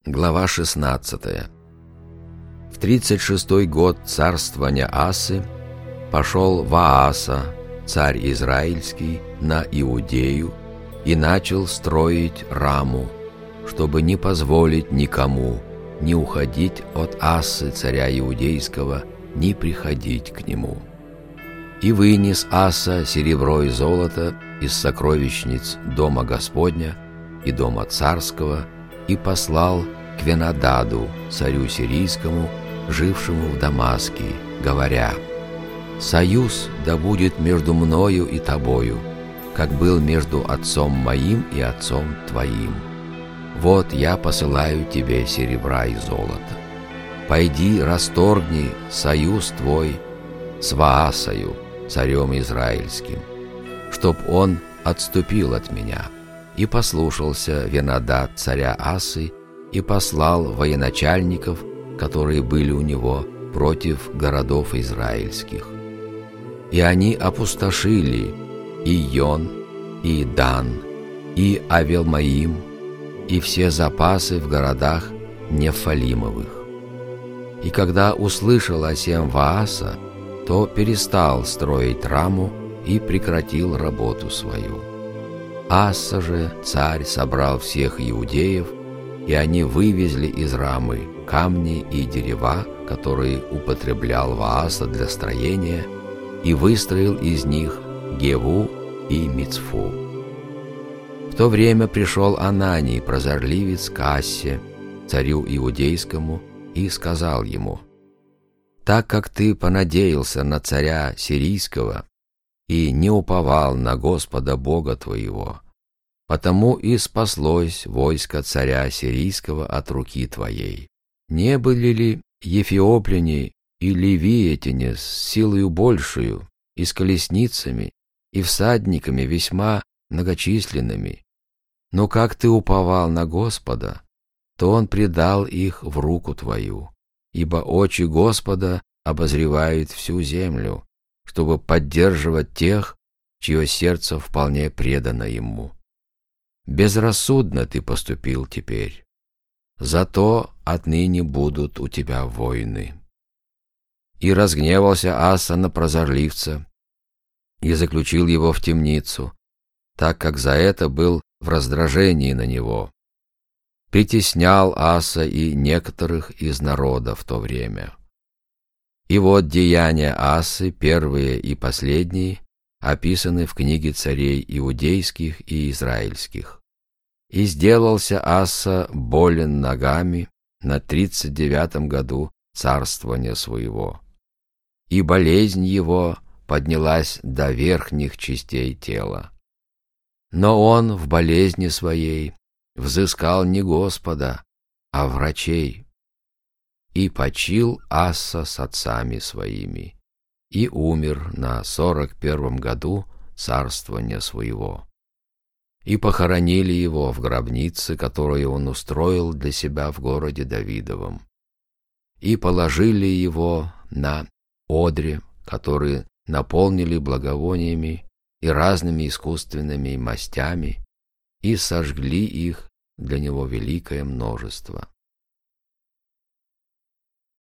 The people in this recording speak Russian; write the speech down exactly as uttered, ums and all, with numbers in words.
Глава шестнадцатая. В тридцать шестой год царствования Асы пошел Вааса, царь Израильский, на Иудею и начал строить Раму, чтобы не позволить никому ни уходить от Асы, царя Иудейского, ни приходить к нему. И вынес Аса серебро и золото из сокровищниц дома Господня и дома царского, и послал к Венададу, царю сирийскому, жившему в Дамаске, говоря: «Союз да будет между мною и тобою, как был между отцом моим и отцом твоим. Вот я посылаю тебе серебра и золота. Пойди, расторгни союз твой с Ваасою, царем израильским, чтоб он отступил от меня». И послушался Венадад царя Асы и послал военачальников, которые были у него, против городов израильских. И они опустошили и Йон, и Дан, и Авелмаим, и все запасы в городах Нефалимовых. И когда услышал о сем Вааса, то перестал строить Раму и прекратил работу свою. Аса же, царь, собрал всех иудеев, и они вывезли из Рамы камни и дерева, которые употреблял Вааса для строения, и выстроил из них Геву и Мицфу. В то время пришел Ананий, прозорливец, к Асе, царю иудейскому, и сказал ему: «Так как ты понадеялся на царя сирийского и не уповал на Господа Бога твоего, потому и спаслось войско царя сирийского от руки твоей. Не были ли ефиопляне и ливиетяне с силою большую, и с колесницами, и всадниками весьма многочисленными? Но как ты уповал на Господа, то Он предал их в руку твою, ибо очи Господа обозревают всю землю, чтобы поддерживать тех, чье сердце вполне предано Ему. Безрассудно ты поступил теперь, зато отныне будут у тебя войны». И разгневался Аса на прозорливца и заключил его в темницу, так как за это был в раздражении на него. Притеснял Аса и некоторых из народа в то время. И вот деяния Асы, первые и последние, описаны в книге царей иудейских и израильских. «И сделался Аса болен ногами на тридцать девятом году царствования своего, и болезнь его поднялась до верхних частей тела. Но он в болезни своей взыскал не Господа, а врачей. И почил Аса с отцами своими, и умер на сорок первом году царствования своего. И похоронили его в гробнице, которую он устроил для себя в городе Давидовом. И положили его на одре, которые наполнили благовониями и разными искусственными мастями, и сожгли их для него великое множество.